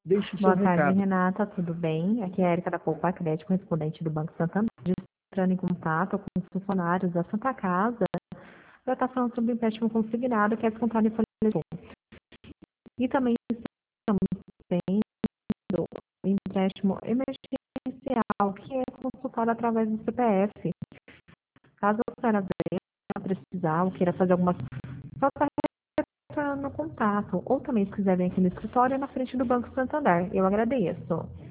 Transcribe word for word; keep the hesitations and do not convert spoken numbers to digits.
Deixe o seu Boa tarde, recado. Renata. Tudo bem? Aqui é a Erika da Poupa Crédito, correspondente do Banco Santander, entrando em contato com os funcionários da Santa Casa para estar falando sobre o empréstimo consignado que é descontado em folha de pagamento. E também estamos tendo o empréstimo emergencial, que é consultado através do C P F. Caso a senhora venha precisar ou queira fazer alguma só está no contato. Ou também, se quiser vir aqui no escritório, é na frente do Banco Santander. Eu agradeço.